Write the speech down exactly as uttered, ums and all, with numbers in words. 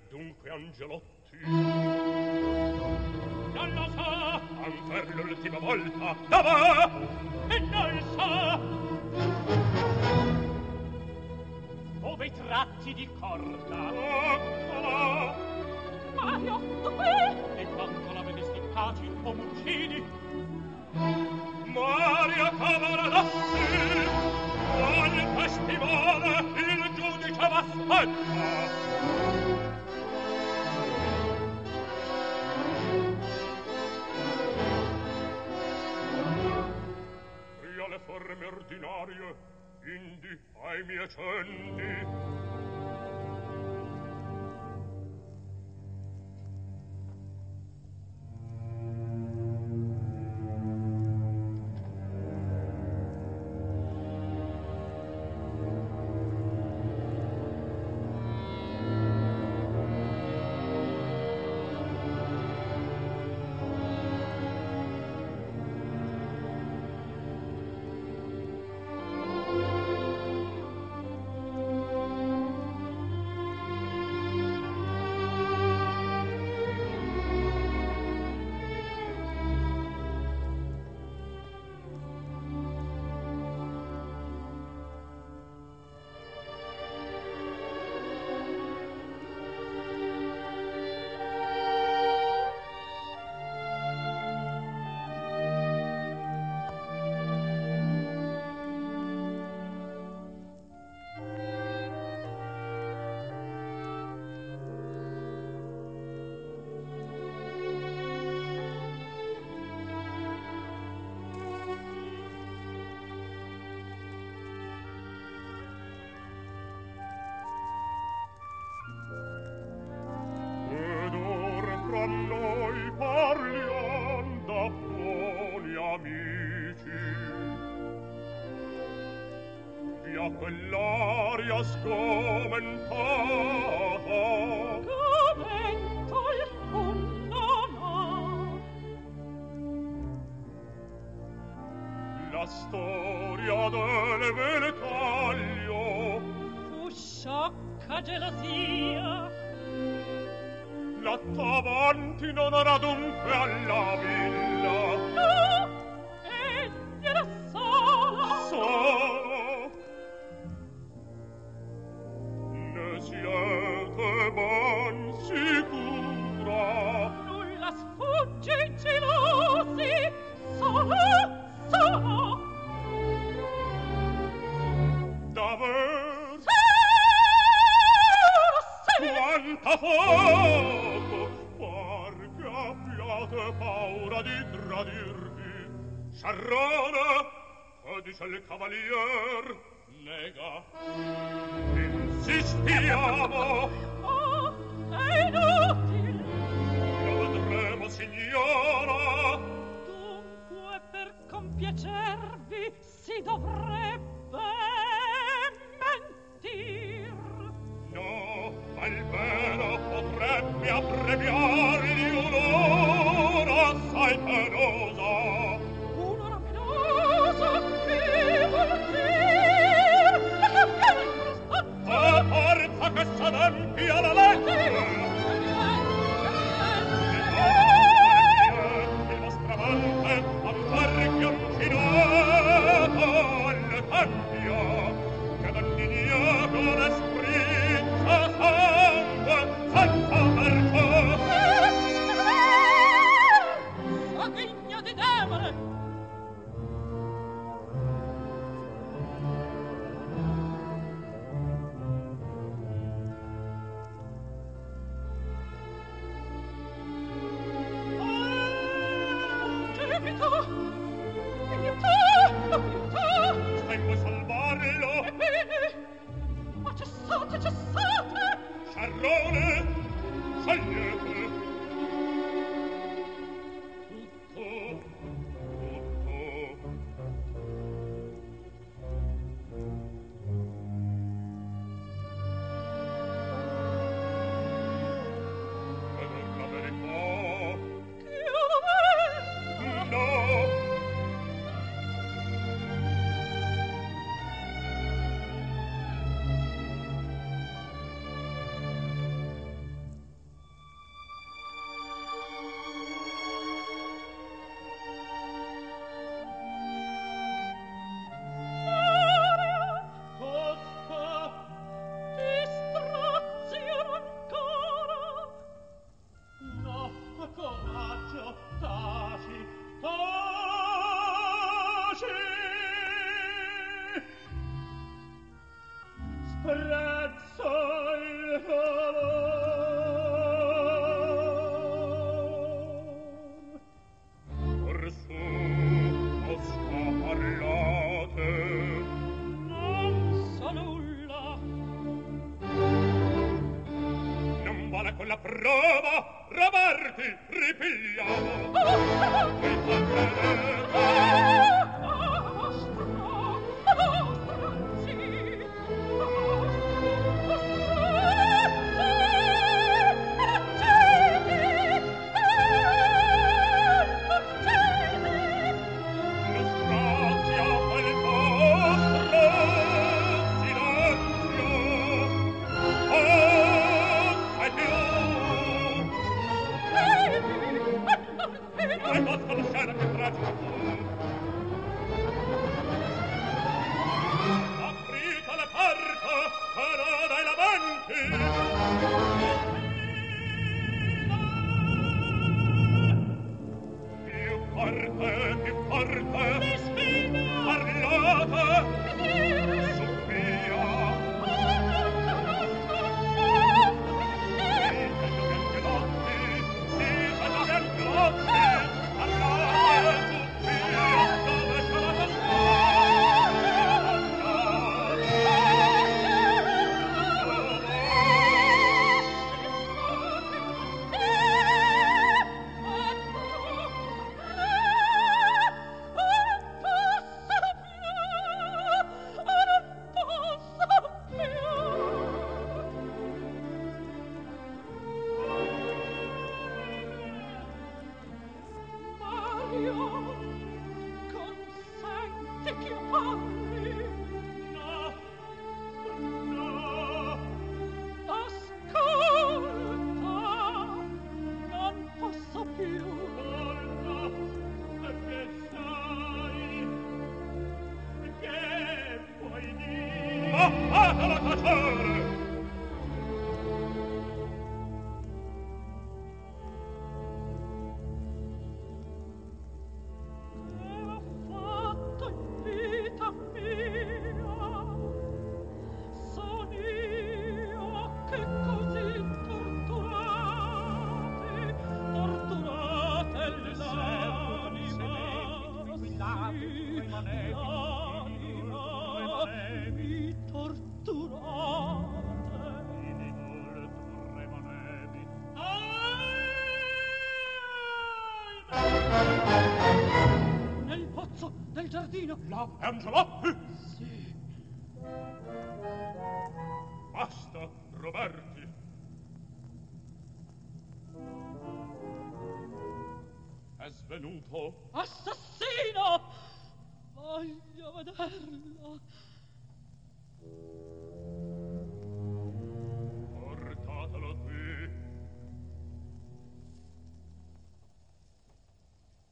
dunque Angelotti non lo sa anche l'ultima volta dov'è e non sa dove i tratti di corda eccola Mario dov'è e quanto l'avedesti in pace o m'uccidi Maria Cavaradossi al testimone il giudice v'aspetta le forme ordinarie indi ai miei cenni quell'aria sgomentata che vento alcun non ha la storia del ventaglio fu sciocca gelosia l'attavanti non era dunque alla villa no egli era solo solo siete ben sicura nulla sfugge ai gelosi solo solo d'aver sì quanta poco par che abbiate paura di tradirvi Sciarrone che dice il cavalier nega insistiamo oh, è inutile lo vedremo signora dunque per compiacervi si dovrebbe mentir no almeno potrebbe abbreviargli un'ora assai penosa un'ora penosa che vuol dire a forza che s'adempia la legge il vostro amante ammarchi unfinato al tempio che d'ogni con sprizza sangue senza merce saghigno di demone stai puoi salvarlo ebbene ma cessate cessate Sciarrone scegliete tutto tutto ed è la verità che io lo vedo no con la prova, Roberti, ripigliamo. Là è un giovanni? Sì. Basta, Roberti. È svenuto? Assassino! Voglio vederlo.